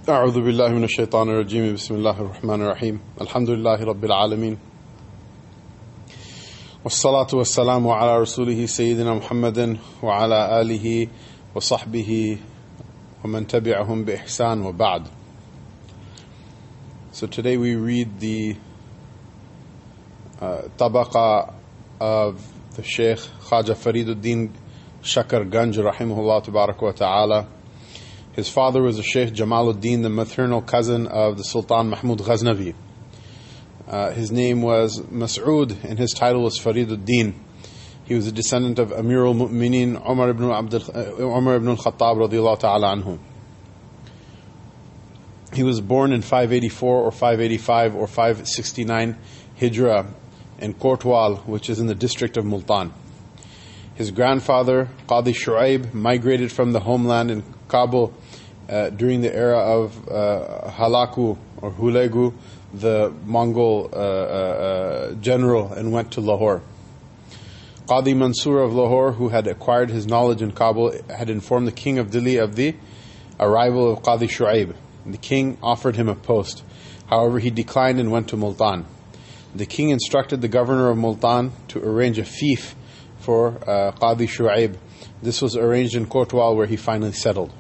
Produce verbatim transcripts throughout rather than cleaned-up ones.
أعوذ بالله من الشيطان الرجيم بسم الله الرحمن الرحيم الحمد لله رب العالمين والصلاة والسلام على رسوله سيدنا محمد وعلى آله وصحبه ومن تبعهم بإحسان وبعد. So today we read the uh, tabaqa of the Shaykh Khaja Fariduddin Shakar Ganj rahimahullah tabarak wa ta'ala. His father was the Shaykh Jamaluddin, the maternal cousin of the Sultan Mahmud Ghaznavi. Uh, his name was Mas'ud and his title was Fariduddin. He was a descendant of Amir al-Mu'mineen Umar ibn, Abdul, uh, Umar ibn al-Khattab radiyallahu ta'ala anhu. He was born in five eighty-four or five eighty-five or five sixty-nine Hijra in Kotwal, which is in the district of Multan. His grandfather, Qadi Shu'aib, migrated from the homeland in Kabul uh, during the era of uh, Halaku or Hulegu, the Mongol uh, uh, general, and went to Lahore. Qadi Mansur of Lahore, who had acquired his knowledge in Kabul, had informed the king of Delhi of the arrival of Qadi Shu'aib. The king offered him a post. However, he declined and went to Multan. The king instructed the governor of Multan to arrange a fief for uh, Qadi Shu'aib. This was arranged in Kotwal, where he finally settled.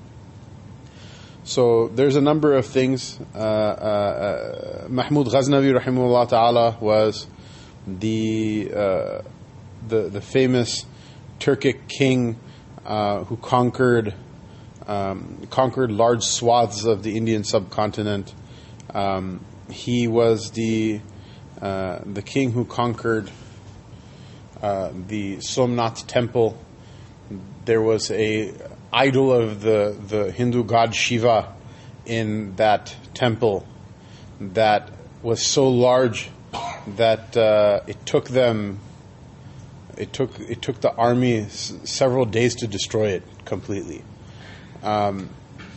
So there's a number of things. Uh, uh, uh, Mahmud Ghaznavi rahimahullah ta'ala was the, uh, the the famous Turkic king uh, who conquered um, conquered large swaths of the Indian subcontinent. Um, he was the uh, the king who conquered uh, the Somnath temple. There was a idol of the, the Hindu god Shiva in that temple that was so large that uh, it took them it took it took the army s- several days to destroy it completely. Um,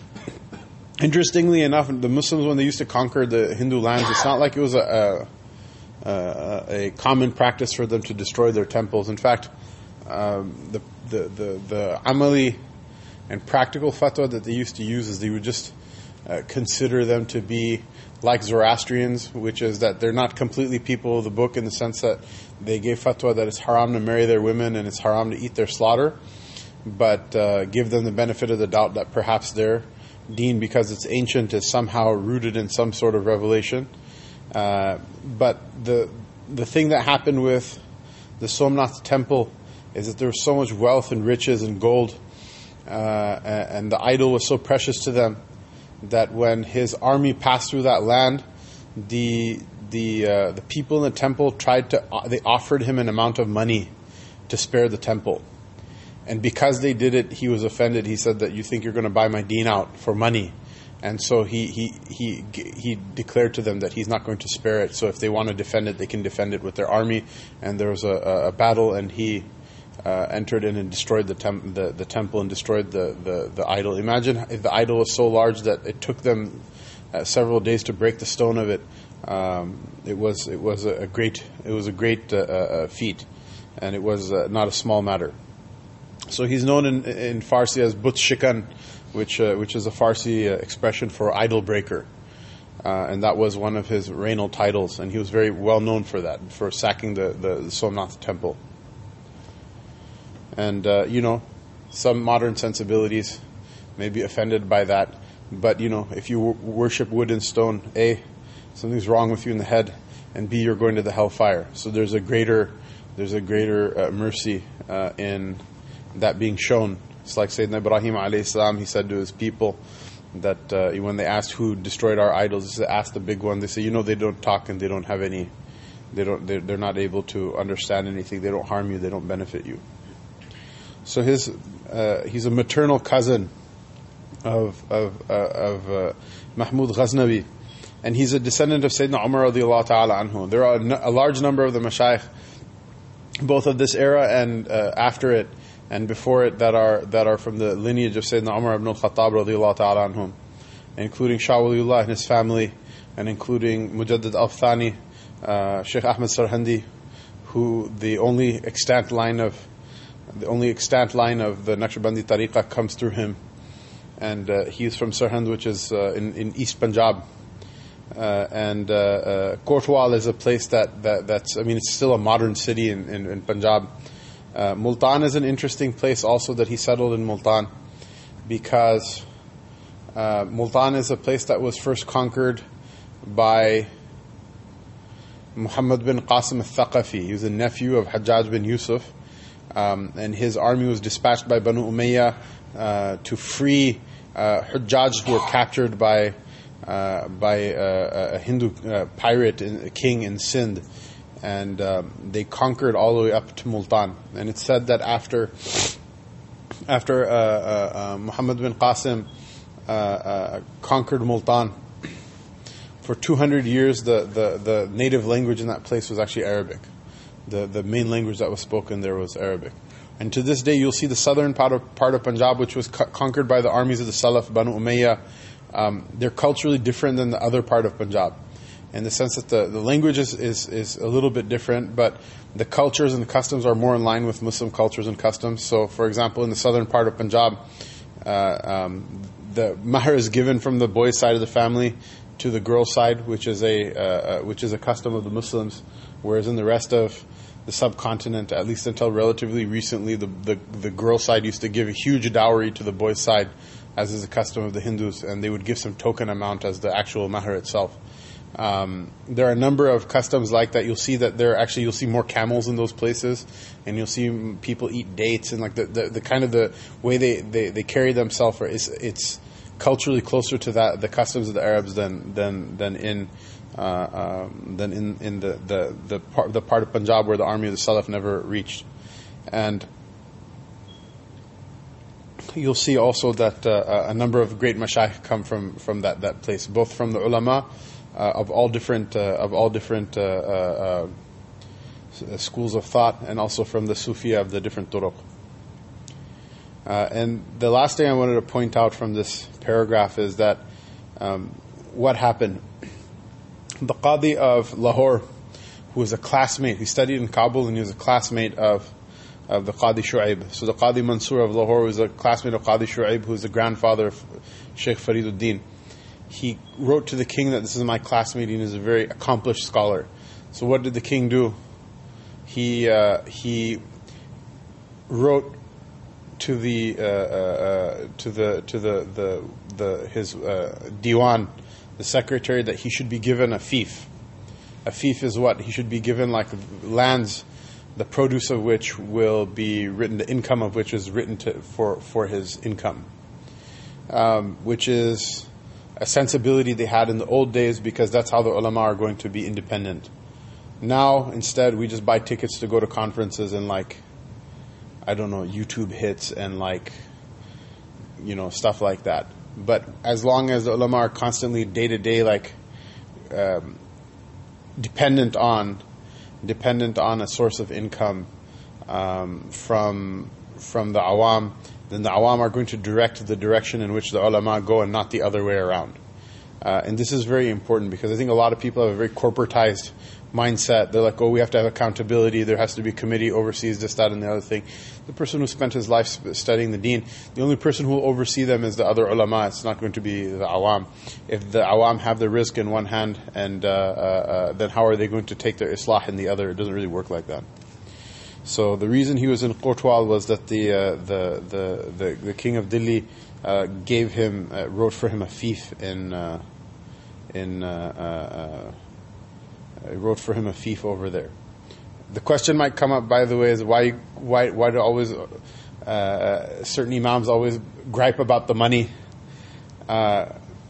interestingly enough, the Muslims, when they used to conquer the Hindu lands, it's not like it was a a, a, a common practice for them to destroy their temples. In fact, um, the the the the amali and practical fatwa that they used to use is they would just uh, consider them to be like Zoroastrians, which is that they're not completely people of the book in the sense that they gave fatwa that it's haram to marry their women and it's haram to eat their slaughter, but uh, give them the benefit of the doubt that perhaps their deen, because it's ancient, is somehow rooted in some sort of revelation. Uh, but the the thing that happened with the Somnath temple is that there was so much wealth and riches and gold, Uh, and the idol was so precious to them that when his army passed through that land, the the uh, the people in the temple tried to uh, they offered him an amount of money to spare the temple, and because they did it, he was offended. He said that you think you're going to buy my deen out for money, and so he he he he declared to them that he's not going to spare it. So if they want to defend it, they can defend it with their army. And there was a, a battle, and he Uh, entered in and destroyed the, tem- the the temple and destroyed the, the, the idol. Imagine if the idol was so large that it took them uh, several days to break the stone of it. Um, it was it was a great it was a great uh, uh, feat, and it was uh, not a small matter. So he's known in in Farsi as But Shikan, which uh, which is a Farsi uh, expression for idol breaker, uh, and that was one of his regnal titles, and he was very well known for that, for sacking the the, the Somnath temple. And, uh, you know, some modern sensibilities may be offended by that. But, you know, if you w- worship wood and stone, A, something's wrong with you in the head, and B, you're going to the hellfire. So there's a greater there's a greater uh, mercy uh, in that being shown. It's like Sayyidina Ibrahim alayhi salam, he said to his people that uh, when they asked who destroyed our idols, he said, ask the big one. They say, you know, they don't talk and they don't have any, they don't, they're, they're not able to understand anything. They don't harm you, they don't benefit you. So his uh, he's a maternal cousin of of uh, of uh, Mahmud Ghaznavi, and he's a descendant of Sayyidina Umar radiyallahu ta'ala anhu. There are a large number of the mashayikh, both of this era and uh, after it and before it, that are that are from the lineage of Sayyidina Umar ibn al-Khattab radiyallahu ta'ala anhum, including Shah Waliullah and his family, and including Mujaddid al-Thani, uh, Sheikh Ahmed Sarhandi, who the only extant line of The only extant line of the Naqshbandi tariqah comes through him, and uh, he's from Sirhind, which is uh, in, in East Punjab. Uh, and uh, uh, Kotwal is a place that, that that's, I mean, it's still a modern city in, in, in Punjab. Uh, Multan is an interesting place also that he settled in Multan, because uh, Multan is a place that was first conquered by Muhammad bin Qasim al-Thaqafi. He was a nephew of Hajjaj bin Yusuf, um, and his army was dispatched by Banu Umayyah uh, to free uh, Hujjaj who were captured by Uh, by uh, a Hindu uh, pirate in, king in Sindh, and um, they conquered all the way up to Multan. And it's said that after after uh, uh, uh, Muhammad bin Qasim uh, uh, conquered Multan, for two hundred years the, the, the native language in that place was actually Arabic. The the main language that was spoken there was Arabic. And to this day you'll see the southern part of, part of Punjab, which was co- conquered by the armies of the Salaf, Banu Umayyah. Um, they're culturally different than the other part of Punjab, in the sense that the, the language is, is, is a little bit different, but the cultures and the customs are more in line with Muslim cultures and customs. So, for example, in the southern part of Punjab, uh, um, the mahr is given from the boy's side of the family to the girl's side, which is a uh, uh, which is a custom of the Muslims, whereas in the rest of the subcontinent, at least until relatively recently, the the, the girl side used to give a huge dowry to the boy's side, as is the custom of the Hindus, and they would give some token amount as the actual mahr itself. Um, there are a number of customs like that. You'll see that there actually you'll see more camels in those places, and you'll see people eat dates, and like the, the, the kind of the way they, they, they carry themselves is it's culturally closer to that the customs of the Arabs than than than in uh, um, than in in the the the part the part of Punjab where the army of the Salaf never reached. And you'll see also that uh, a number of great mashayikh come from, from that, that place, both from the ulama uh, of all different uh, of all different uh, uh, uh, schools of thought, and also from the Sufiya of the different turuq. Uh, and the last thing I wanted to point out from this paragraph is that um, what happened. The Qadi of Lahore, who was a classmate, he studied in Kabul, and he was a classmate of of the Qadi Shu'aib. So the Qadi Mansur of Lahore was a classmate of Qadi Shu'aib, who is the grandfather of Sheikh Fariduddin. He wrote to the king that this is my classmate, and he's a very accomplished scholar. So what did the king do? He uh, he wrote to the uh, uh, to the to the the, the his uh, diwan, the secretary, that he should be given a fief. A fief is what? He should be given like lands, the produce of which will be written, the income of which is written to, for, for his income, um, which is a sensibility they had in the old days, because that's how the ulama are going to be independent. Now, instead, we just buy tickets to go to conferences and like, I don't know, YouTube hits and like, you know, stuff like that. But as long as the ulama are constantly day to day like um, dependent on dependent on a source of income um, from from the awam, then the awam are going to direct the direction in which the ulama go, and not the other way around. Uh, and this is very important, because I think a lot of people have a very corporatized mindset. They're like, oh, we have to have accountability, there has to be a committee oversees this, that, and the other thing. The person who spent his life studying the deen, the only person who will oversee them is the other ulama. It's not going to be the awam. If the awam have the rizq in one hand, and uh, uh, uh, then how are they going to take their islah in the other? It doesn't really work like that. So the reason he was in Kotwal was that the uh, the, the the the king of Delhi uh, gave him uh, wrote for him a fief in uh, in uh, uh, uh, wrote for him a fief over there. The question might come up, by the way, is why why why do always uh, certain imams always gripe about the money? Uh,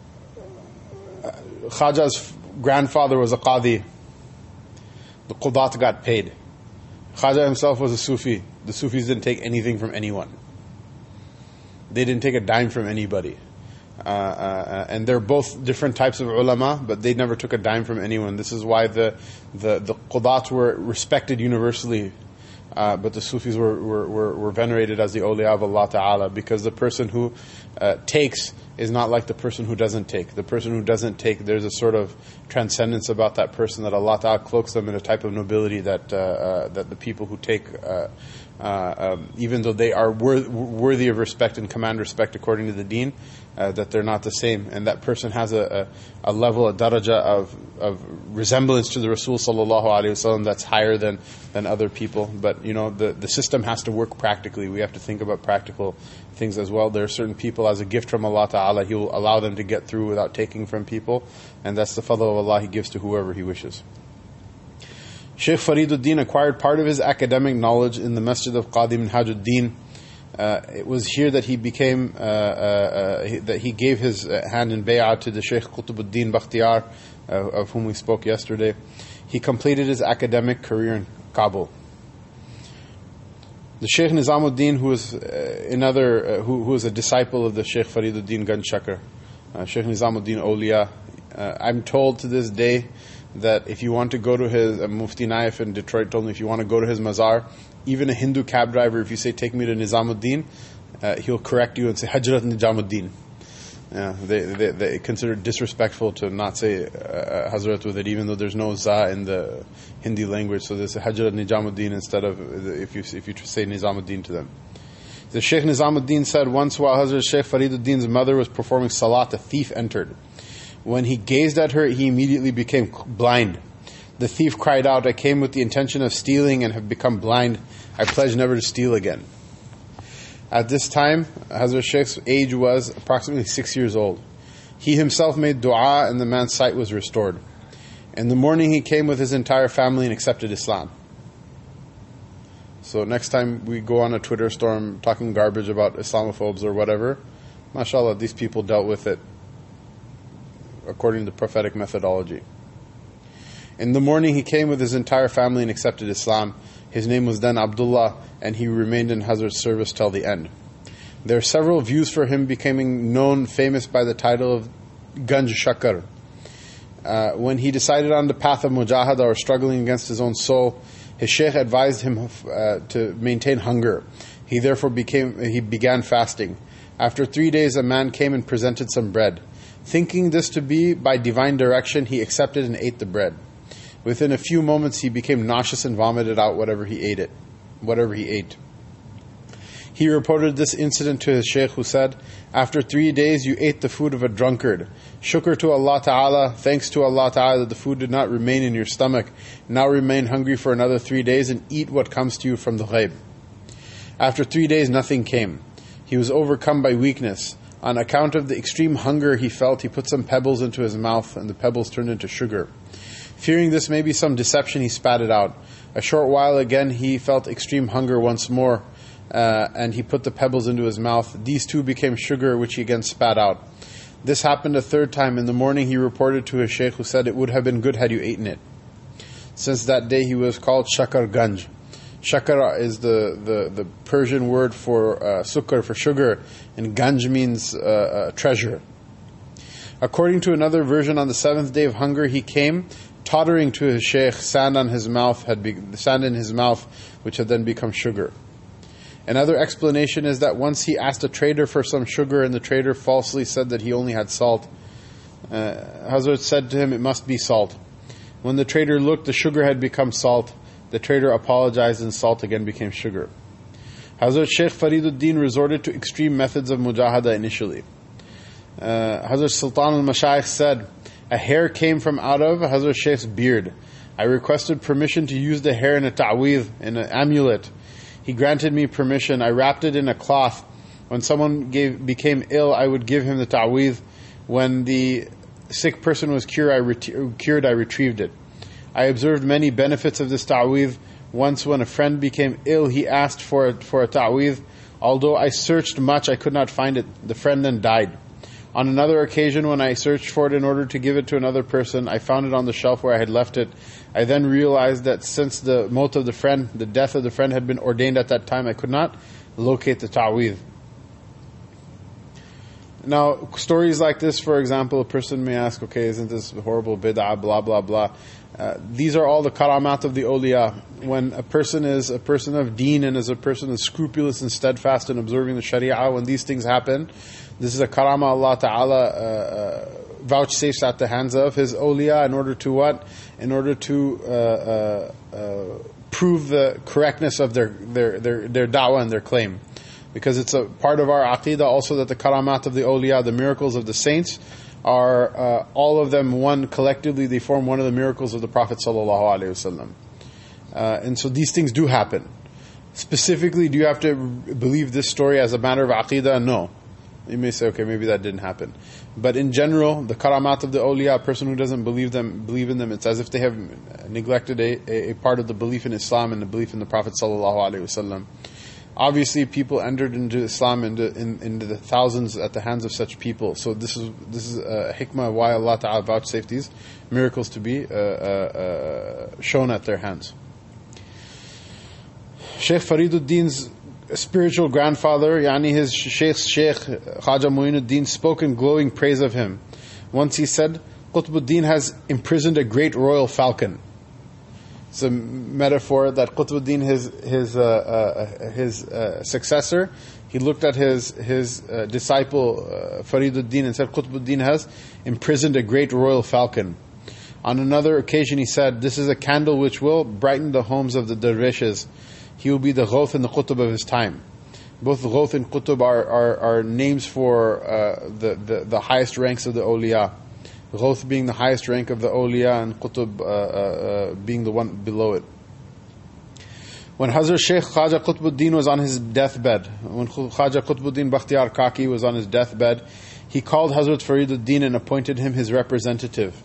Khaja's grandfather was a qadi. The qudat got paid. Khaja himself was a Sufi. The Sufis didn't take anything from anyone. They didn't take a dime from anybody. Uh, uh, and they're both different types of ulama, but they never took a dime from anyone. This is why the the, the qudat were respected universally, uh, but the Sufis were, were, were, were venerated as the awliya of Allah Ta'ala, because the person who uh, takes is not like the person who doesn't take. The person who doesn't take, there's a sort of transcendence about that person that Allah Ta'ala cloaks them in a type of nobility that uh, uh, that the people who take, uh, uh, um, even though they are wor- worthy of respect and command respect according to the deen, uh, that they're not the same. And that person has a, a, a level, a daraja of, of resemblance to the Rasul Sallallahu Alaihi Wasallam that's higher than, than other people. But, you know, the, the system has to work practically. We have to think about practical things as well. There are certain people, as a gift from Allah Ta'ala, He will allow them to get through without taking from people, and that's the fadl of Allah. He gives to whoever He wishes. Shaykh Fariduddin acquired part of his academic knowledge in the Masjid of Qadi Minhajuddin. Uh, it was here that he became, uh, uh, uh, he, that he gave his uh, hand in bay'ah to the Shaykh Qutbuddin Bakhtiyar, uh, of whom we spoke yesterday. He completed his academic career in Kabul. The Shaykh Nizamuddin, who was uh, another, uh, who, who was a disciple of the Shaykh Fariduddin Ganj Shakar, uh, Shaykh Nizamuddin Awliya. Uh, I'm told to this day that if you want to go to his, uh, Mufti Naif in Detroit told me, if you want to go to his mazar, even a Hindu cab driver, if you say, take me to Nizamuddin, uh, he'll correct you and say, Hajrat Nizamuddin. Yeah, they, they, they consider it disrespectful to not say uh, Hazrat with it, even though there's no za in the Hindi language. So there's a Hajrat Nizamuddin instead of, if you if you say Nizamuddin to them. The Shaykh Nizamuddin said, once while Hazrat Shaykh Fariduddin's mother was performing salat, a thief entered. When he gazed at her, he immediately became blind. The thief cried out, I came with the intention of stealing and have become blind. I pledge never to steal again. At this time, Hazrat Shaykh's age was approximately six years old. He himself made dua and the man's sight was restored. In the morning he came with his entire family and accepted Islam. So next time we go on a Twitter storm talking garbage about Islamophobes or whatever, mashallah, these people dealt with it according to the prophetic methodology. In the morning he came with his entire family and accepted Islam. His name was then Abdullah, and he remained in Hazrat's service till the end. There are several views for him becoming known, famous by the title of Ganj Shakar. Uh, when he decided on the path of mujahada or struggling against his own soul, his sheikh advised him uh, to maintain hunger. He therefore became he began fasting. After three days, a man came and presented some bread. Thinking this to be by divine direction, he accepted and ate the bread. Within a few moments, he became nauseous and vomited out whatever he ate it, whatever he ate. He reported this incident to his sheikh, who said, after three days you ate the food of a drunkard. Shukr to Allah Ta'ala, thanks to Allah Ta'ala that the food did not remain in your stomach. Now remain hungry for another three days and eat what comes to you from the ghaib. After three days nothing came. He was overcome by weakness. On account of the extreme hunger he felt, he put some pebbles into his mouth, and the pebbles turned into sugar. Fearing this may be some deception, he spat it out. A short while again, he felt extreme hunger once more, uh, and he put the pebbles into his mouth. These two became sugar, which he again spat out. This happened a third time. In the morning, he reported to his sheikh, who said, it would have been good had you eaten it. Since that day, he was called Shakar Ganj. Shakar is the, the, the Persian word for uh, sukkar, for sugar, and Ganj means uh, uh, treasure. According to another version, on the seventh day of hunger, he came, tottering to his sheikh. Sand on his mouth had be, sand in his mouth, which had then become sugar. Another explanation is that once he asked a trader for some sugar, and the trader falsely said that he only had salt. Uh, Hazrat said to him, it must be salt. When the trader looked, the sugar had become salt. The trader apologized, and salt again became sugar. Hazrat Shaykh Fariduddin resorted to extreme methods of mujahada initially. Uh, Hazrat Sultan al-Mashayikh said, a hair came from out of Hazrat Shaykh's beard. I requested permission to use the hair in a ta'weedh, in an amulet. He granted me permission. I wrapped it in a cloth. When someone gave, became ill, I would give him the ta'weedh. When the sick person was cured I, ret- cured, I retrieved it. I observed many benefits of this ta'weedh. Once when a friend became ill, he asked for a, for a ta'weedh. Although I searched much, I could not find it. The friend then died. On another occasion, when I searched for it in order to give it to another person, I found it on the shelf where I had left it. I then realized that since the maut of the friend, the death of the friend had been ordained at that time, I could not locate the ta'weedh. Now, stories like this, for example, a person may ask, okay, isn't this horrible bid'ah, blah, blah, blah. Uh, these are all the karamat of the awliya. When a person is a person of deen and is a person who is scrupulous and steadfast in observing the sharia, when these things happen, this is a karama Allah Ta'ala uh, uh, vouchsafes at the hands of His awliya in order to what? In order to uh, uh, uh, prove the correctness of their, their, their, their da'wah and their claim. Because it's a part of our aqidah also that the karamat of the awliya, the miracles of the saints, are uh, all of them one collectively. They form one of the miracles of the Prophet sallallahu alaihi wasallam. Uh, and so these things do happen. Specifically, do you have to believe this story as a matter of aqidah? No. You may say, okay, maybe that didn't happen. But in general, the karamat of the awliya, a person who doesn't believe them, believe in them, it's as if they have neglected a, a part of the belief in Islam and the belief in the Prophet sallallahu alaihi wasallam. Obviously, people entered into Islam into, in, into the thousands at the hands of such people. So this is this is a hikmah why Allah Ta'ala vouchsafed these miracles to be uh, uh, uh, shown at their hands. Shaykh Fariduddin's spiritual grandfather, yani his Shaykh Shaykh Khaja Muinuddin, spoke in glowing praise of him. Once he said, Qutbuddin has imprisoned a great royal falcon. It's a metaphor that Qutbuddin, his his uh, uh, his uh, successor, he looked at his his uh, disciple uh, Fariduddin and said, Qutbuddin has imprisoned a great royal falcon. On another occasion, he said, "This is a candle which will brighten the homes of the dervishes. He will be the Ghawth and the Qutb of his time." Both Ghawth and Qutb are are, are names for uh, the, the the highest ranks of the awliya. Ghawth being the highest rank of the awliya and Qutb uh, uh, being the one below it. When Hazrat Shaykh Khaja Qutbuddin was on his deathbed, when Khaja Qutbuddin Bakhtiyar Kaki was on his deathbed, he called Hazrat Fariduddin and appointed him his representative.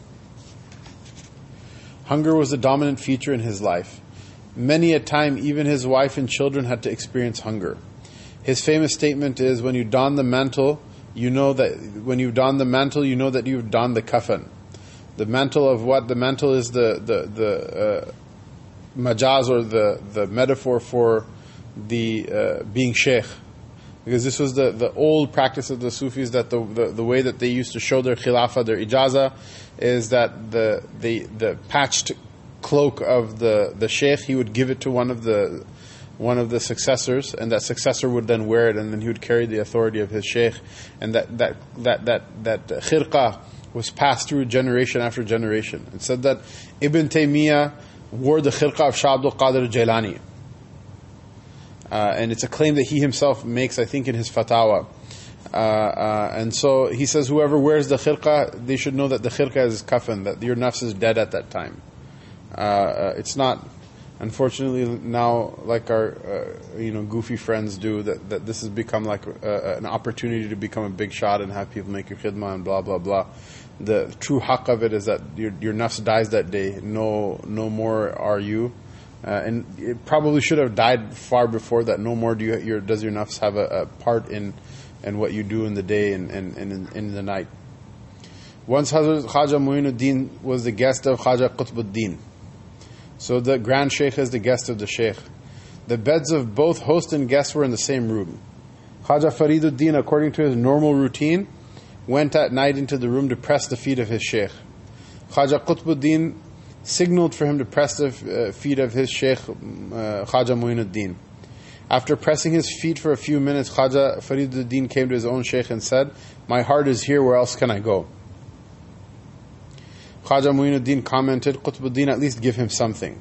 Hunger was the dominant feature in his life. Many a time, even his wife and children had to experience hunger. His famous statement is, when you don the mantle, you know that when you don the mantle, you know that you've donned the kafan. The mantle of what? The mantle is the the the uh, majaz, or the the metaphor for the uh, being sheikh, because this was the, the old practice of the Sufis, that the, the the way that they used to show their khilafah, their ijaza, is that the the the patched cloak of the the sheikh, he would give it to one of the one of the successors, and that successor would then wear it, and then he would carry the authority of his sheikh, and that that that that that khirqa was passed through generation after generation. It said that Ibn Taymiyyah wore the khirqa of Shah Abdul Qadir Jailani, uh, and it's a claim that he himself makes, I think, in his fatawa. Uh, uh, and so he says, whoever wears the khirqa, they should know that the khirqa is kafan, that your nafs is dead at that time. Uh, uh, it's not. Unfortunately, now, like our uh, you know goofy friends do, that, that this has become like uh, an opportunity to become a big shot and have people make your khidmah and blah blah blah. The true haqq of it is that your your nafs dies that day. No, no more are you, uh, and it probably should have died far before that. No more do you, your does your nafs have a, a part in in what you do in the day and, and, and in, in the night. Once Hazrat Khaja Muinuddin was the guest of Khaja Qutbuddin. So the Grand Sheikh is the guest of the Sheikh. The beds of both host and guest were in the same room. Khaja Fariduddin, according to his normal routine, went at night into the room to press the feet of his Sheikh. Khaja Qutbuddin signaled for him to press the uh, feet of his Sheikh, uh, Khaja Muinuddin. After pressing his feet for a few minutes, Khaja Fariduddin came to his own Sheikh and said, "My heart is here, where else can I go?" Khaja Muinuddin commented, "Qutbuddin, at least give him something."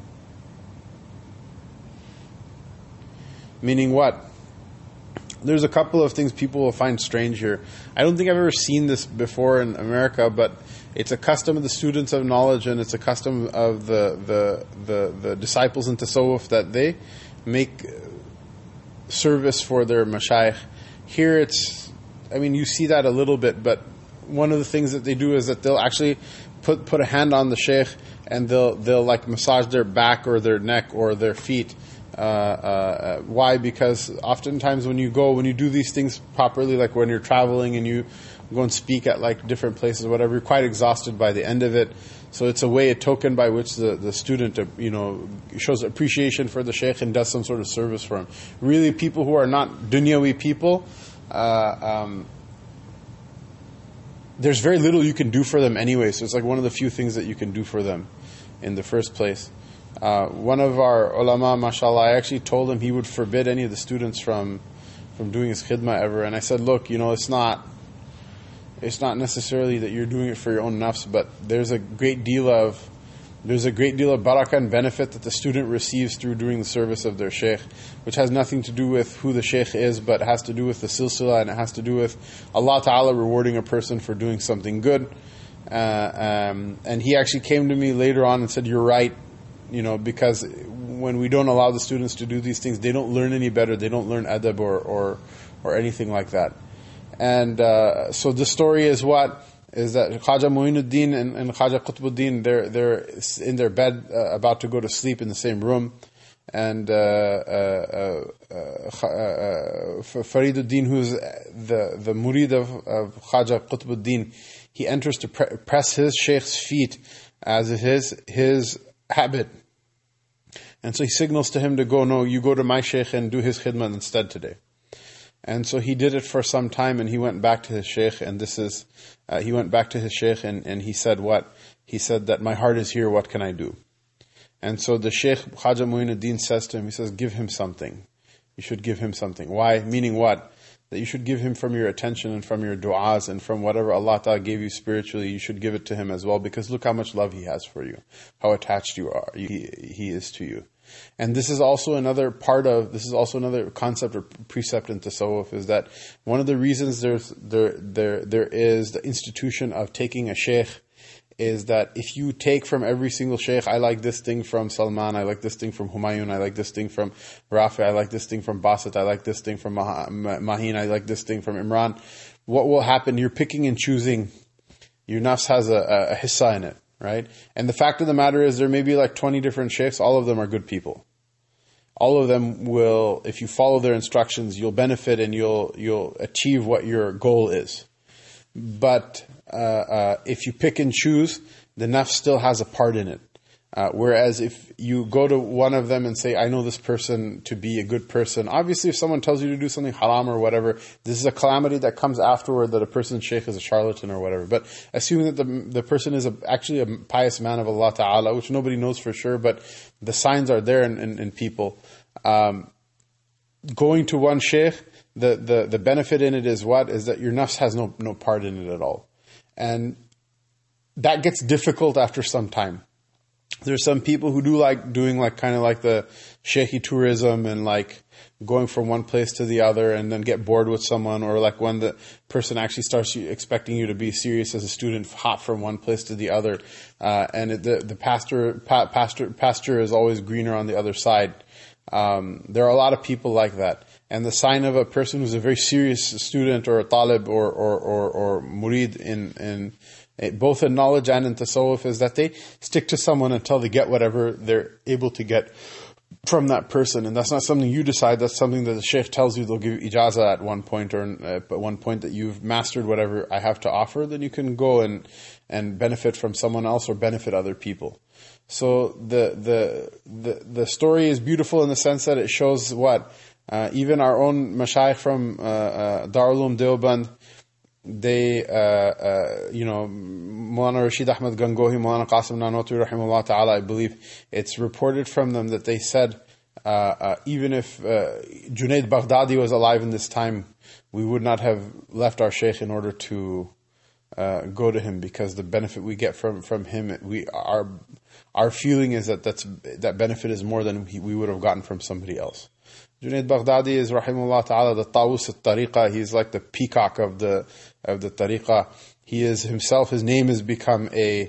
Meaning what? There's a couple of things people will find strange here. I don't think I've ever seen this before in America, but it's a custom of the students of knowledge, and it's a custom of the the the, the disciples in Tasawwuf, that they make service for their mashayikh. Here it's, I mean, you see that a little bit, but one of the things that they do is that they'll actually put put a hand on the sheikh, and they'll they'll like massage their back or their neck or their feet. Uh, uh, why? Because oftentimes when you go, when you do these things properly, like when you're traveling and you go and speak at like different places or whatever, you're quite exhausted by the end of it. So it's a way, a token by which the, the student, uh, you know, shows appreciation for the sheikh and does some sort of service for him. Really, people who are not dunyawi people, uh, um, there's very little you can do for them anyway. So it's like one of the few things that you can do for them in the first place. Uh, one of our ulama, mashallah, I actually told him he would forbid any of the students from from doing his khidmah ever. And I said, look, you know, it's not it's not necessarily that you're doing it for your own nafs, but there's a great deal of there's a great deal of barakah and benefit that the student receives through doing the service of their sheikh, which has nothing to do with who the sheikh is, but has to do with the silsila, and it has to do with Allah Ta'ala rewarding a person for doing something good. Uh, um, and he actually came to me later on and said, you're right, you know, because when we don't allow the students to do these things, they don't learn any better, they don't learn adab or or, or anything like that. And uh, so the story is what? Is that Khaja Muinuddin and, and Khaja Qutbuddin, they're, they're in their bed uh, about to go to sleep in the same room. And uh, uh, uh, uh, uh, Fariduddin, who's the, the murid of, of Khaja Qutbuddin, he enters to pre- press his sheikh's feet as his, his habit. And so he signals to him to go, no, you go to my sheikh and do his khidmah instead today. And so he did it for some time, and he went back to his sheikh, and this is, uh, he went back to his sheikh, and, and he said what? He said that my heart is here, what can I do? And so the sheikh, Khaja Muinuddin, says to him, he says, give him something. You should give him something. Why? Meaning what? That you should give him from your attention and from your du'as and from whatever Allah Ta'ala gave you spiritually, you should give it to him as well, because look how much love he has for you, how attached you are, he, he is to you. And this is also another part of, this is also another concept or precept in tasawwuf, is that one of the reasons there's, there, there, there is the institution of taking a sheikh is that if you take from every single sheikh, I like this thing from Salman, I like this thing from Humayun, I like this thing from Rafi, I like this thing from Basit, I like this thing from Mah- Mahin, I like this thing from Imran, what will happen? You're picking and choosing. Your nafs has a, a, a hissa in it. Right? And the fact of the matter is there may be like twenty different sheikhs, all of them are good people. All of them will, if you follow their instructions, you'll benefit and you'll you'll achieve what your goal is. But uh, uh, if you pick and choose, the nafs still has a part in it. Uh, whereas if you go to one of them and say, I know this person to be a good person, obviously if someone tells you to do something haram or whatever, this is a calamity that comes afterward, that a person's sheikh is a charlatan or whatever. But assuming that the the person is a, actually a pious man of Allah Ta'ala, which nobody knows for sure, but the signs are there in, in, in people. Um, going to one sheikh, the, the, the benefit in it is what? Is that your nafs has no, no part in it at all. And that gets difficult after some time. There's some people who do like doing like kind of like the shaykhy tourism and like going from one place to the other and then get bored with someone, or like when the person actually starts expecting you to be serious as a student, hop from one place to the other, uh, and it, the the pastor pa, pastor pasture is always greener on the other side. Um, there are a lot of people like that, and the sign of a person who's a very serious student or a talib or or or, or murid in in both in knowledge and in tasawwuf is that they stick to someone until they get whatever they're able to get from that person. And that's not something you decide, that's something that the sheikh tells you. They'll give you ijazah at one point, or at one point that you've mastered whatever I have to offer, then you can go and and benefit from someone else or benefit other people. So the the the, the story is beautiful in the sense that it shows what uh, even our own mashayikh from uh, uh, Darul Uloom Deoband, they, uh, uh, you know, Maulana Rashid Ahmad Gangohi, Maulana Qasim Nanotwi, rahimahullah ta'ala, I believe it's reported from them that they said, uh, uh, even if uh, Junaid Baghdadi was alive in this time, we would not have left our sheikh in order to uh, go to him, because the benefit we get from, from him, we our our feeling is that that's, that benefit is more than we, we would have gotten from somebody else. Junaid Baghdadi is, rahimahullah ta'ala, the Tawus al-Tariqa. He's like the peacock of the of the Tariqa. He is himself, his name has become a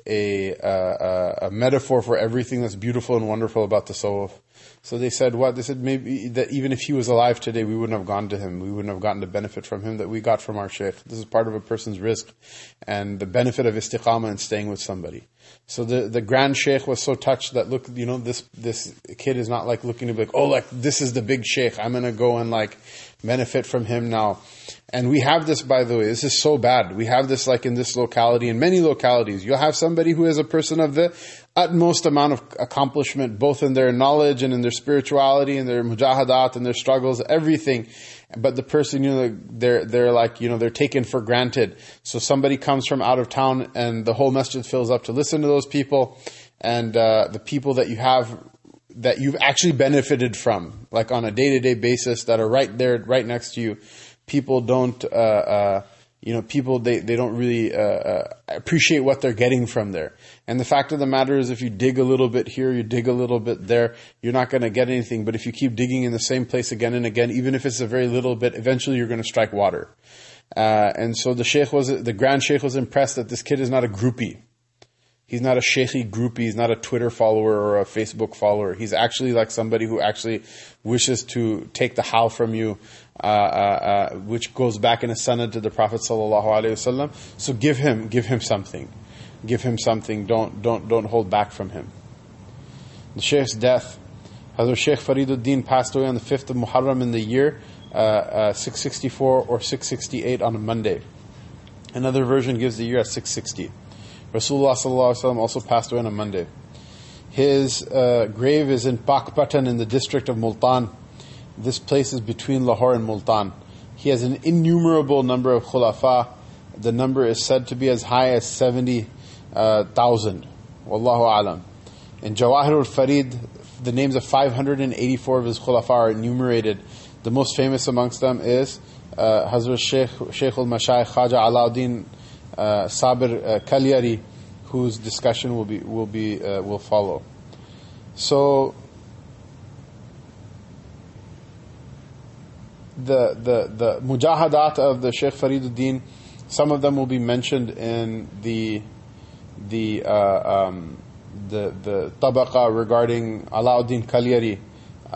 a, uh, a metaphor for everything that's beautiful and wonderful about the tasawwuf. So they said what? They said maybe that even if he was alive today, we wouldn't have gone to him. We wouldn't have gotten the benefit from him that we got from our sheikh. This is part of a person's rizq and the benefit of istiqamah and staying with somebody. So the, the grand sheikh was so touched that, look, you know, this, this kid is not like looking to be like, oh, like this is the big sheikh, I'm going to go and like benefit from him now. And we have this, by the way, this is so bad. We have this like in this locality, in many localities. You'll have somebody who is a person of the utmost amount of accomplishment, both in their knowledge and in their spirituality and their mujahadat and their struggles, everything. but the person, you know, they're they're like, you know, they're taken for granted. So somebody comes from out of town, and the whole masjid fills up to listen to those people, and uh, the people that you have that you've actually benefited from, like on a day-to-day basis, that are right there, right next to you. People don't, uh, uh, you know, people, they, they don't really uh, uh, appreciate what they're getting from there. And the fact of the matter is, if you dig a little bit here, you dig a little bit there, you're not going to get anything. But if you keep digging in the same place again and again, even if it's a very little bit, eventually you're going to strike water. Uh, and so the sheikh was, the grand sheikh was impressed that this kid is not a groupie. He's not a sheikhy groupie. He's not a Twitter follower or a Facebook follower. He's actually like somebody who actually wishes to take the hal from you, uh, uh, uh, which goes back in a sanad to the Prophet sallallahu alaihi wasallam. So give him, give him something, give him something. Don't, don't, don't hold back from him. The sheikh's death. Hazrat Sheikh Fariduddin passed away on the fifth of Muharram in the year uh, uh, six sixty-four or six sixty-eight on a Monday. Another version gives the year as six sixty. Rasulullah sallallahu alaihi wasallam also passed away on a Monday. His uh, grave is in Pakpatan in the district of Multan. This place is between Lahore and Multan. He has an innumerable number of khulafa. The number is said to be as high as seventy thousand. Wallahu alam. In Jawahir al-Farid, the names of five hundred eighty-four of his khulafa are enumerated. The most famous amongst them is uh, Hazrat Sheikh, Sheikh al-Mashayikh Khaja Alauddin Uh, Sabir uh, Kalyari, whose discussion will be will be uh, will follow. So the the the mujahadat of the Sheikh Fariduddin, some of them will be mentioned in the the uh, um, the the tabaqa regarding Alauddin Kalyari, uh,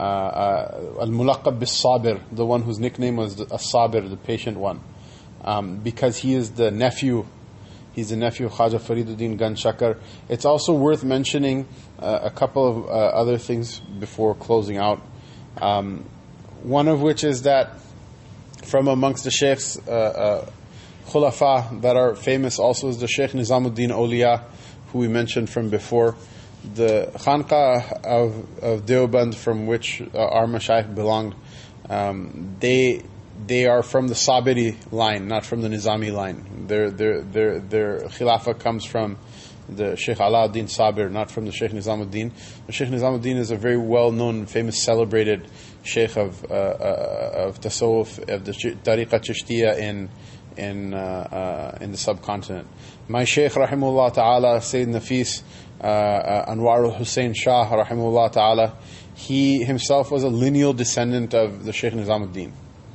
uh, uh, al-Mulaqab bis-Sabir, the one whose nickname was the, as-Sabir, the patient one. Um, because he is the nephew, he's the nephew of Khaja Fariduddin Ganj Shakar. It's also worth mentioning uh, a couple of uh, other things before closing out. Um, one of which is that from amongst the sheikhs, uh, uh, khulafa that are famous also is the Sheikh Nizamuddin Awliya, who we mentioned from before. The Khanqa of, of Deoband, from which uh, our mashayikh belonged, um, they They are from the Sabiri line, not from the Nizami line. Their their their their khilafah comes from the Sheikh Alauddin Sabir, not from the Sheikh Nizamuddin. The Sheikh Nizamuddin is a very well-known, famous, celebrated sheikh of uh, uh, of tasawwuf, of the Tariqa Chishtiya in in uh, uh, in the subcontinent. My Sheikh rahimahullah ta'ala, Sayyid Nafis uh, uh, Anwar al-Hussein Shah rahimahullah ta'ala, he himself was a lineal descendant of the Sheikh Nizamuddin.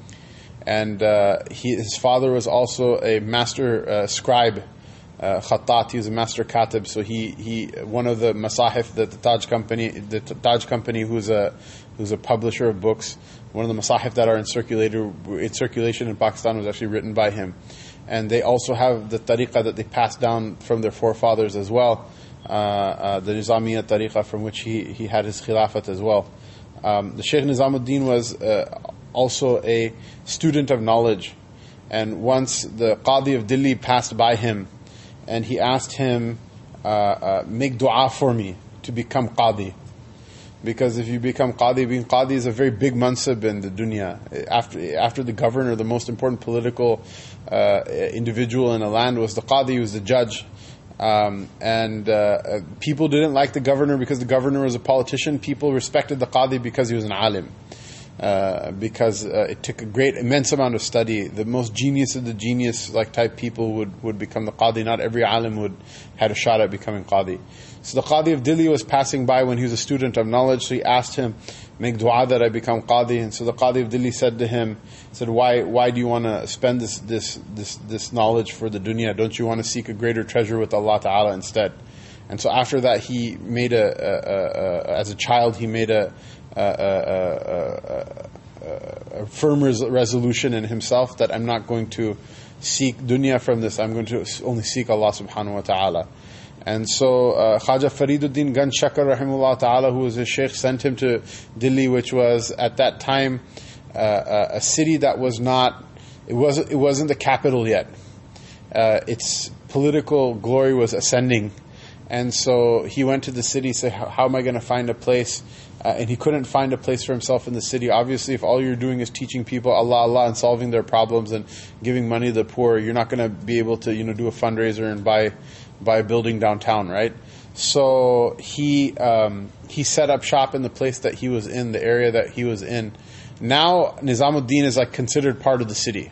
And uh, he, his father was also a master uh, scribe, uh, khattat. He was a master katib. So he, he one of the masahif that the Taj company, the Taj company, who's a who's a publisher of books, one of the masahif that are in circulator in circulation in Pakistan was actually written by him. And they also have the tariqah that they passed down from their forefathers as well, uh, uh, the Nizamiya tariqah, from which he he had his khilafat as well. Um, the Sheikh Nizamuddin was Uh, also a student of knowledge, and once the Qadi of Delhi passed by him, and he asked him, uh, uh, make dua for me to become Qadi, because if you become Qadi, being Qadi is a very big mansab in the dunya. After after the governor, the most important political uh, individual in a land was the Qadi, who was the judge. Um, and uh, people didn't like the governor because the governor was a politician. People respected the Qadi because he was an alim. Uh, because uh, it took a great, immense amount of study. The most genius of the genius, like type people, would, would become the Qadi. Not every alim would had a shot at becoming Qadi. So the Qadi of Delhi was passing by when he was a student of knowledge. So he asked him, "Make dua that I become Qadi." And so the Qadi of Delhi said to him, "said Why why do you want to spend this this this this knowledge for the dunya? Don't you want to seek a greater treasure with Allah Ta'ala instead?" And so after that, he made a, a, a, a as a child, he made a a, a, a, a firm res- resolution in himself that I'm not going to seek dunya from this. I'm going to only seek Allah Subhanahu wa Taala. And so uh, Khaja Fariduddin Ganj Shakar rahimahullah ta'ala, who was his sheikh, sent him to Delhi, which was at that time uh, a city that was not, it wasn't, it wasn't the capital yet. Uh, its political glory was ascending. And so he went to the city, said, how am I going to find a place uh, and he couldn't find a place for himself in the city. Obviously, if all you're doing is teaching people Allah, Allah, and solving their problems and giving money to the poor, you're not going to be able to, you know, do a fundraiser and buy buy a building downtown, right? So he um, he set up shop in the place that he was in, the area that he was in. Now Nizamuddin is like considered part of the city.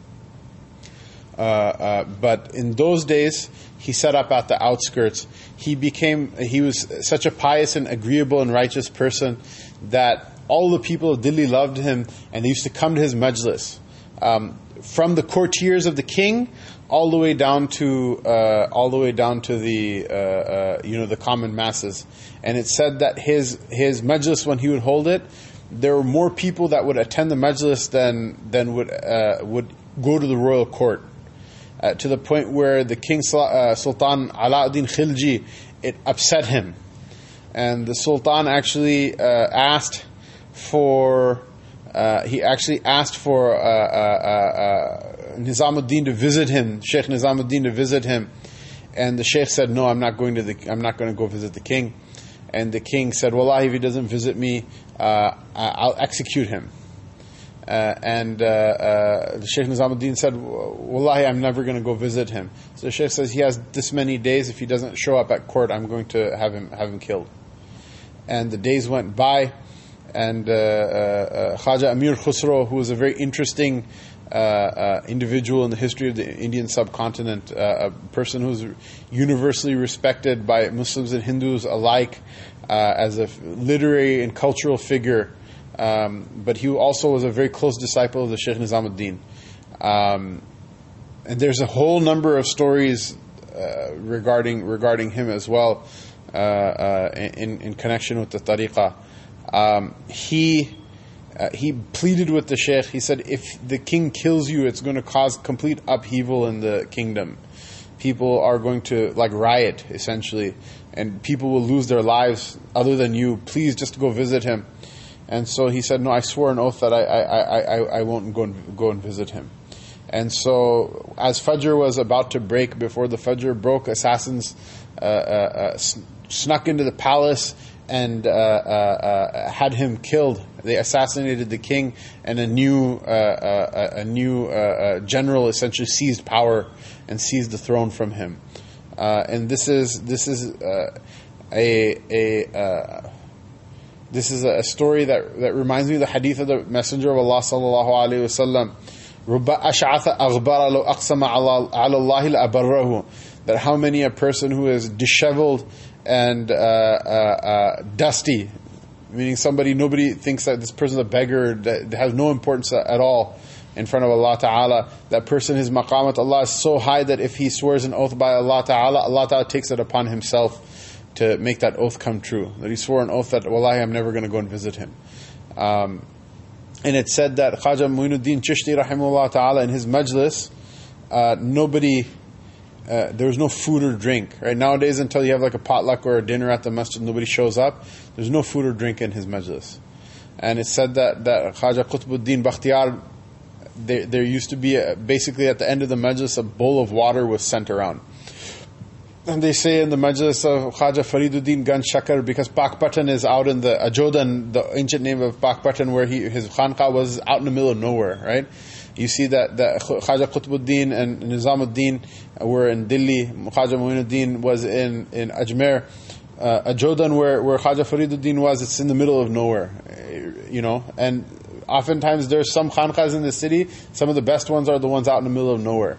Uh, uh, but in those days, he set up at the outskirts. He became, he was such a pious and agreeable and righteous person that all the people of Delhi loved him, and they used to come to his majlis. Um, from the courtiers of the king, all the way down to uh, all the way down to the uh, uh, you know the common masses. And it said that his his majlis, when he would hold it, there were more people that would attend the majlis than than would uh, would go to the royal court. Uh, to the point where the king uh, Sultan Alauddin Khilji, it upset him, and the Sultan actually uh, asked for uh, he actually asked for uh, uh, uh, Nizamuddin to visit him, Sheikh Nizamuddin to visit him, and the Sheikh said, "No, I'm not going to the I'm not going to go visit the king," and the king said, "Wallahi, if he doesn't visit me, uh, I'll execute him." Uh, and uh, uh, the Shaykh Nizamuddin said, "Wallahi, I'm never going to go visit him." So the Shaykh says he has this many days. If he doesn't show up at court, I'm going to have him have him killed. And the days went by, and uh, uh, uh, Khaja Amir Khusro, who was a very interesting uh, uh, individual in the history of the Indian subcontinent, uh, a person who's universally respected by Muslims and Hindus alike uh, as a literary and cultural figure. Um, but he also was a very close disciple of the Shaykh Nizamuddin. Um, and there's a whole number of stories uh, regarding regarding him as well uh, uh, in, in connection with the tariqah. Um, he uh, he pleaded with the Shaykh. He said, if the king kills you, it's going to cause complete upheaval in the kingdom. People are going to like riot, essentially, and people will lose their lives other than you. Please just go visit him. And so he said, "No, I swore an oath that I I, I, I won't go and, go and visit him." And so, as Fajr was about to break, before the Fajr broke, assassins uh, uh, uh, snuck into the palace and uh, uh, uh, had him killed. They assassinated the king, and a new uh, uh, a new uh, uh, general essentially seized power and seized the throne from him. Uh, and this is this is uh, a a uh, This is a story that, that reminds me of the hadith of the Messenger of Allah sallallahu alaihi wasallam. "Rubba ash'atha aghbara law aqsama ala Allah la'abarrahu." That how many a person who is disheveled and uh, uh, uh, dusty, meaning somebody nobody thinks that this person is a beggar, that has no importance at all in front of Allah Ta'ala. That person, his maqamat Allah is so high that if he swears an oath by Allah Ta'ala, Allah Ta'ala takes it upon himself to make that oath come true. That he swore an oath that, "Wallahi, I'm never going to go and visit him." Um, and it said that Khaja Muinuddin Chishti rahimahullah ta'ala in his majlis, uh, nobody, uh, there was no food or drink. Right nowadays, until you have like a potluck or a dinner at the masjid, nobody shows up. There's no food or drink in his majlis. And it said that that Khaja Qutbuddin Bakhtiyar, there, there used to be a, basically at the end of the majlis, a bowl of water was sent around. And they say in the majlis of Khaja Fariduddin Ganj Shakar, because Pakpatan is out in the Ajodan, the ancient name of Pakpatan, where he his khanqa was out in the middle of nowhere, right? You see that, that Khaja Qutbuddin and Nizamuddin were in Delhi, Khaja Muinuddin was in, in Ajmer. Uh, Ajodan, where, where Khaja Fariduddin was, it's in the middle of nowhere, you know, and oftentimes there's some khanqas in the city, some of the best ones are the ones out in the middle of nowhere.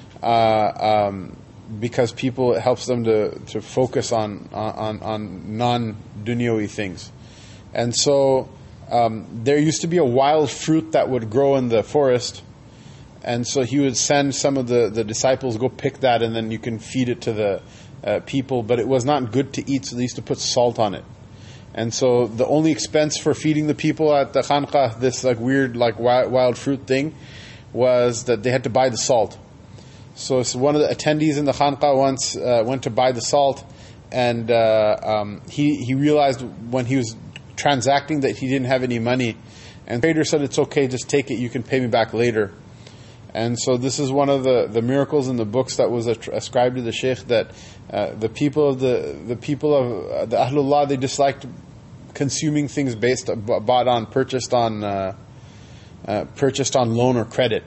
Uh, um, because people, it helps them to, to focus on on, on non-dunyawi things. And so um, there used to be a wild fruit that would grow in the forest, and so he would send some of the, the disciples, go pick that, and then you can feed it to the uh, people, but it was not good to eat, so they used to put salt on it. And so the only expense for feeding the people at the khanqa, this like weird like wild, wild fruit thing, was that they had to buy the salt. So, so one of the attendees in the khanqa once uh, went to buy the salt, and uh, um, he he realized when he was transacting that he didn't have any money, and the trader said, "It's okay, just take it. You can pay me back later." And so this is one of the, the miracles in the books that was ascribed to the Shaykh, that uh, the people of the the people of uh, the Ahlullah, they disliked consuming things based bought on purchased on uh, uh, purchased on loan or credit.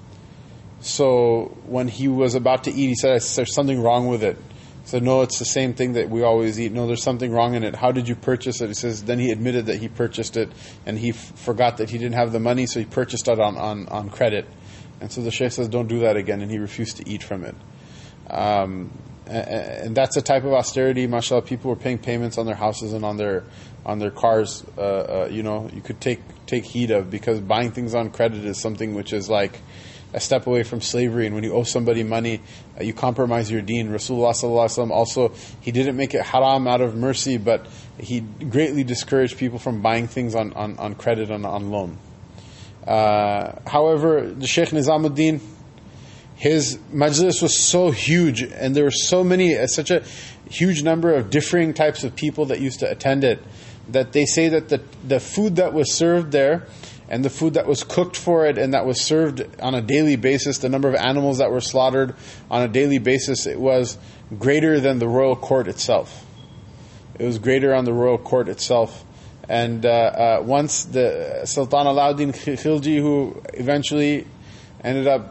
So when he was about to eat, he said, "There's something wrong with it." He said, "No, it's the same thing that we always eat." "No, there's something wrong in it." "How did you purchase it?" He says, then he admitted that he purchased it, and he f- forgot that he didn't have the money, so he purchased it on, on, on credit. And so the Shaykh says, "Don't do that again," and he refused to eat from it. Um, and, and that's a type of austerity, mashallah. People were paying payments on their houses and on their on their cars. Uh, uh, you know, you could take take heed of, because buying things on credit is something which is like a step away from slavery. And when you owe somebody money, uh, you compromise your deen. Rasulullah sallallahu alaihi wasallam also, he didn't make it haram out of mercy, but he greatly discouraged people from buying things on, on, on credit and on loan. Uh, however, the Shaykh Nizamuddin, his majlis was so huge, and there were so many, uh, such a huge number of differing types of people that used to attend it, that they say that the the food that was served there, and the food that was cooked for it and that was served on a daily basis, the number of animals that were slaughtered on a daily basis, it was greater than the royal court itself. It was greater on the royal court itself. And uh, uh, once the Sultan Alauddin Khilji, who eventually ended up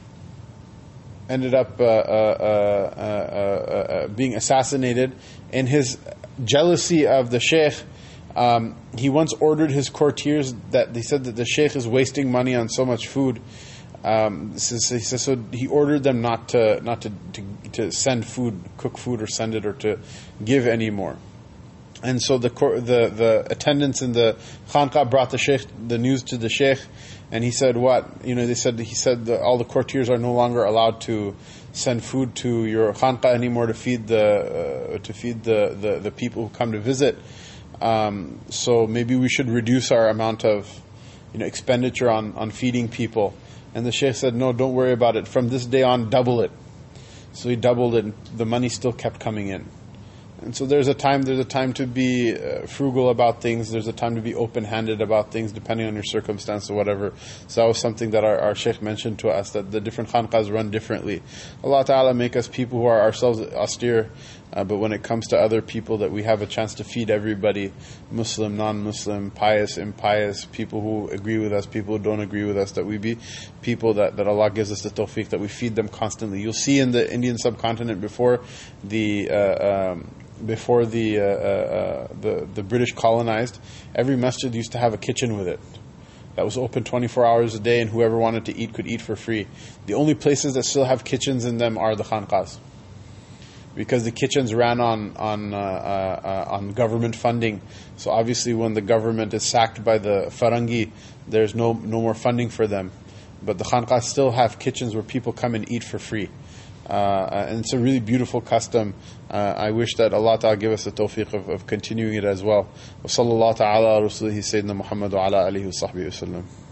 ended up uh, uh, uh, uh, uh, being assassinated, in his jealousy of the Shaykh, Um, he once ordered his courtiers, that they said that the Shaykh is wasting money on so much food. Um, so, so, he, so he ordered them not to not to, to to send food, cook food, or send it, or to give anymore. And so the the the attendants in the Khanqa brought the Shaykh the news to the Shaykh, and he said, "What? You know?" They said he said that all the courtiers are no longer allowed to send food to your Khanqa anymore to feed the uh, to feed the, the the people who come to visit. Um, so maybe we should reduce our amount of, you know, expenditure on, on feeding people." And the Shaykh said, "No, don't worry about it. From this day on, double it." So he doubled it, and the money still kept coming in. And so there's a time there's a time to be uh, frugal about things. There's a time to be open-handed about things, depending on your circumstance or whatever. So that was something that our, our Shaykh mentioned to us, that the different khanqahs run differently. Allah Ta'ala make us people who are ourselves austere, uh, but when it comes to other people, that we have a chance to feed everybody, Muslim, non-Muslim, pious, impious, people who agree with us, people who don't agree with us, that we be people that, that Allah gives us the tawfiq, that we feed them constantly. You'll see in the Indian subcontinent before the... Uh, um, Before the, uh, uh, the the British colonized, every masjid used to have a kitchen with it that was open twenty-four hours a day, and whoever wanted to eat could eat for free. The only places that still have kitchens in them are the khanqahs, because the kitchens ran on on uh, uh, on government funding. So obviously, when the government is sacked by the Farangi, there's no no more funding for them. But the khanqahs still have kitchens where people come and eat for free. Uh, and it's a really beautiful custom. Uh, I wish that Allah Ta'ala give us the tawfiq of, of continuing it as well. Wa sallallahu ta'ala ala rasulihi sayyidina Muhammad wa ala alihi wa sahbihi wa sallam.